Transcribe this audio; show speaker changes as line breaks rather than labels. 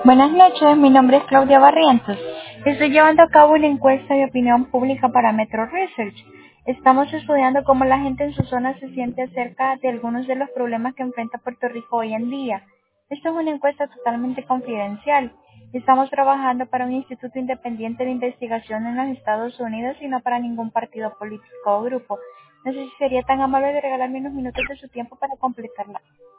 Buenas noches, mi nombre es Claudia Barrientos. Estoy llevando a cabo una encuesta de opinión pública para Metro Research. Estamos estudiando cómo la gente en su zona se siente acerca de algunos de los problemas que enfrenta Puerto Rico hoy en día. Esto es una encuesta totalmente confidencial. Estamos trabajando para un instituto independiente de investigación en los Estados Unidos y no para ningún partido político o grupo. No sé si sería tan amable de regalarme unos minutos de su tiempo para completarla.